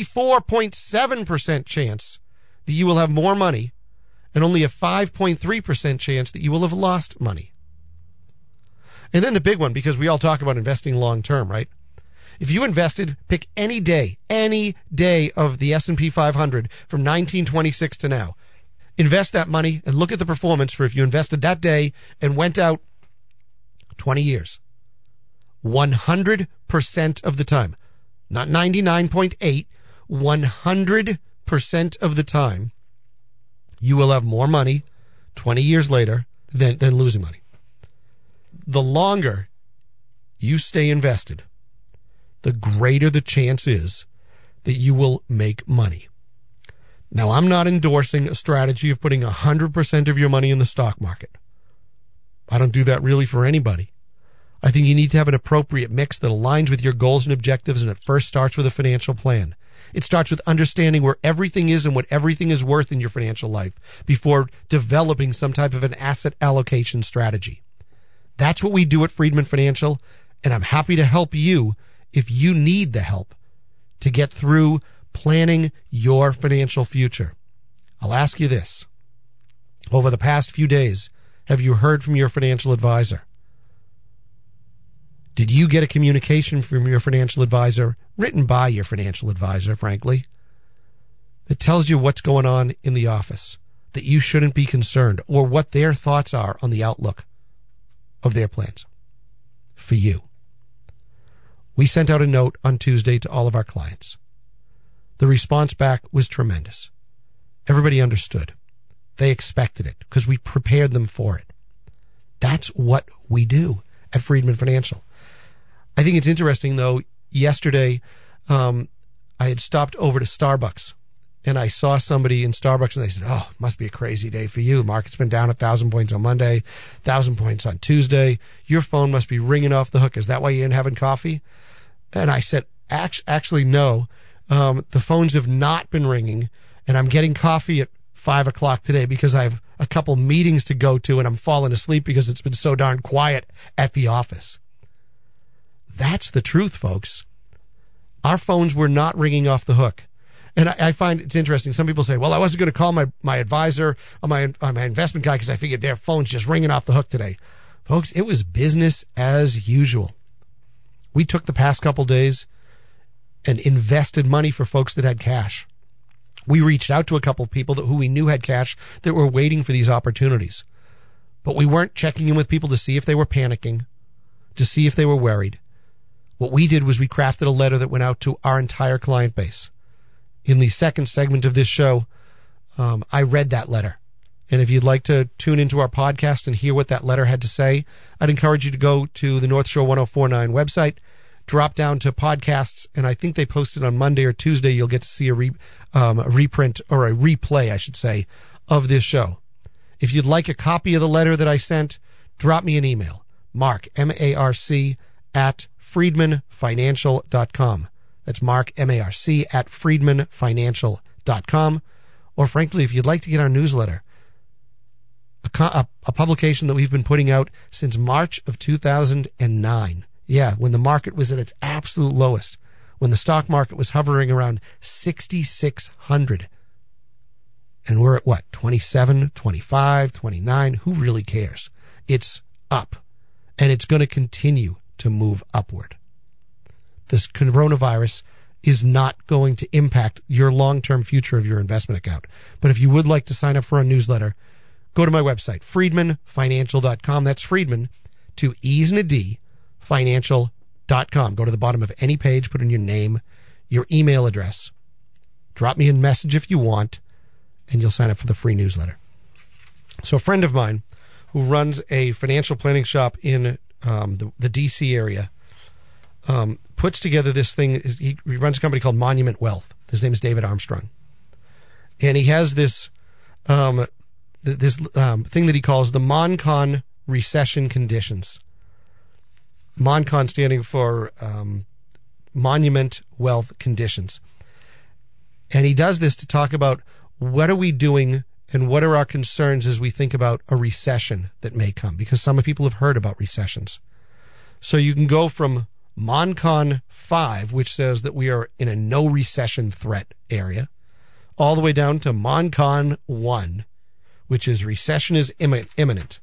94.7% chance that you will have more money and only a 5.3% chance that you will have lost money. And then the big one, because we all talk about investing long-term, right? If you invested, pick any day of the S&P 500 from 1926 to now. Invest that money and look at the performance for if you invested that day and went out 20 years. 100% of the time, not 99.8, 100% of the time, you will have more money 20 years later than losing money. The longer you stay invested, the greater the chance is that you will make money. Now, I'm not endorsing a strategy of putting 100% of your money in the stock market. I don't do that really for anybody. I think you need to have an appropriate mix that aligns with your goals and objectives, and it first starts with a financial plan. It starts with understanding where everything is and what everything is worth in your financial life before developing some type of an asset allocation strategy. That's what we do at Friedman Financial, and I'm happy to help you if you need the help to get through planning your financial future. I'll ask you this. Over the past few days, have you heard from your financial advisor? Did you get a communication from your financial advisor, written by your financial advisor, frankly, that tells you what's going on in the office, that you shouldn't be concerned, or what their thoughts are on the outlook of their plans for you? We sent out a note on Tuesday to all of our clients. The response back was tremendous. Everybody understood. They expected it because we prepared them for it. That's what we do at Friedman Financial. I think it's interesting, though. Yesterday, I had stopped over to Starbucks, and I saw somebody in Starbucks, and they said, "Oh, it must be a crazy day for you. Market's been down 1,000 points on Monday, 1,000 points on Tuesday. Your phone must be ringing off the hook. Is that why you ain't having coffee?" And I said, actually, no. The phones have not been ringing, and I'm getting coffee at 5 o'clock today because I have a couple meetings to go to, and I'm falling asleep because it's been so darn quiet at the office. That's the truth, folks. Our phones were not ringing off the hook. And I find it's interesting. Some people say, well, I wasn't going to call my advisor or my investment guy because I figured their phone's just ringing off the hook today. Folks, it was business as usual. We took the past couple days and invested money for folks that had cash. We reached out to a couple of people who we knew had cash that were waiting for these opportunities. But we weren't checking in with people to see if they were panicking, to see if they were worried. What we did was we crafted a letter that went out to our entire client base. In the second segment of this show, I read that letter. And if you'd like to tune into our podcast and hear what that letter had to say, I'd encourage you to go to the North Shore 1049 website, drop down to podcasts, and I think they posted on Monday or Tuesday. You'll get to see a reprint, or a replay, I should say, of this show. If you'd like a copy of the letter that I sent, drop me an email. Mark, M-A-R-C, at friedmanfinancial.com. That's Mark, M-A-R-C, at friedmanfinancial.com. Or frankly, if you'd like to get our newsletter, a publication that we've been putting out since March of 2009. Yeah, when the market was at its absolute lowest, when the stock market was hovering around 6,600. And we're at what, 27, 25, 29? Who really cares? It's up, and it's going to continue to move upward. This coronavirus is not going to impact your long-term future of your investment account. But if you would like to sign up for our newsletter, go to my website, friedmanfinancial.com. That's Friedman, 2 E's and a D, financial.com. Go to the bottom of any page, put in your name, your email address. Drop me a message if you want, and you'll sign up for the free newsletter. So a friend of mine who runs a financial planning shop in the D.C. area puts together this thing. He runs a company called Monument Wealth. His name is David Armstrong. And he has this thing that he calls the MonCon recession conditions. MonCon standing for Monument Wealth Conditions. And he does this to talk about what are we doing and what are our concerns as we think about a recession that may come, because some people have heard about recessions. So you can go from MonCon 5, which says that we are in a no recession threat area, all the way down to MonCon 1, which is recession is imminent.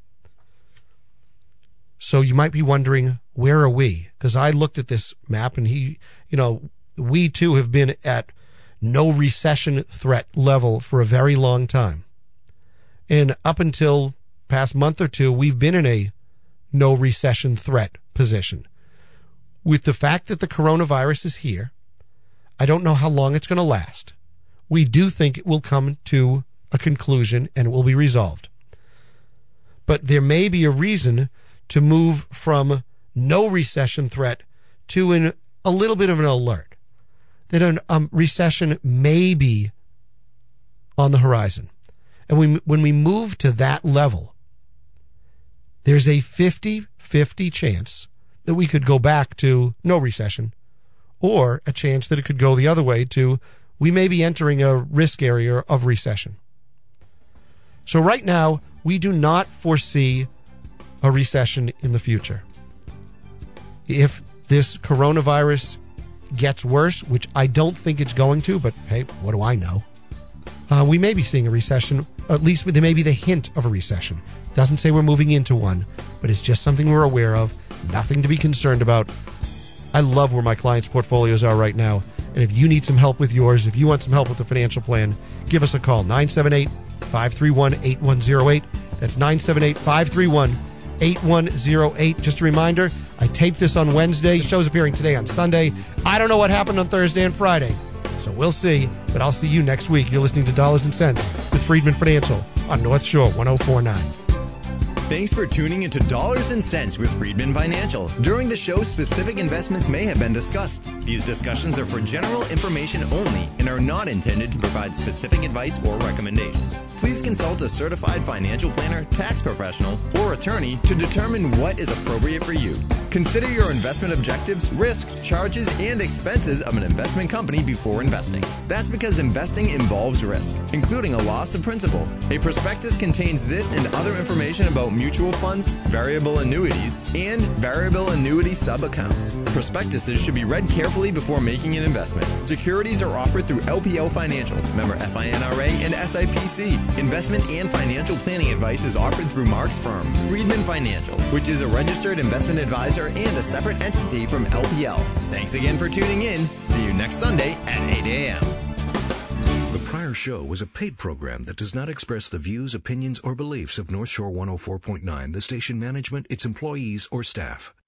So you might be wondering, where are we? Because I looked at this map and we too have been at no recession threat level for a very long time. And up until past month or two, we've been in a no recession threat position. With the fact that the coronavirus is here, I don't know how long it's going to last. We do think it will come to a conclusion and it will be resolved. But there may be a reason to move from no recession threat to a little bit of an alert that a recession may be on the horizon. And when we move to that level, there's a 50-50 chance that we could go back to no recession, or a chance that it could go the other way to we may be entering a risk area of recession. So right now, we do not foresee a recession in the future. If this coronavirus gets worse, which I don't think it's going to, but hey, what do I know? We may be seeing a recession, at least there may be the hint of a recession. Doesn't say we're moving into one, but it's just something we're aware of, nothing to be concerned about. I love where my clients' portfolios are right now, and if you need some help with yours, if you want some help with the financial plan, give us a call, 978-531-8108. That's 978-531-8108. Just a reminder, I taped this on Wednesday. The show's appearing today on Sunday. I don't know what happened on Thursday and Friday, so we'll see. But I'll see you next week. You're listening to Dollars and Cents with Friedman Financial on North Shore 1049. Thanks for tuning into Dollars and Cents with Friedman Financial. During the show, specific investments may have been discussed. These discussions are for general information only and are not intended to provide specific advice or recommendations. Please consult a certified financial planner, tax professional, or attorney to determine what is appropriate for you. Consider your investment objectives, risks, charges, and expenses of an investment company before investing. That's because investing involves risk, including a loss of principal. A prospectus contains this and other information about mutual funds, variable annuities, and variable annuity sub-accounts. Prospectuses should be read carefully before making an investment. Securities are offered through LPL Financial, member FINRA and SIPC. Investment and financial planning advice is offered through Mark's firm, Friedman Financial, which is a registered investment advisor and a separate entity from LPL. Thanks again for tuning in. See you next Sunday at 8 a.m. The prior show was a paid program that does not express the views, opinions, or beliefs of North Shore 104.9, the station management, its employees, or staff.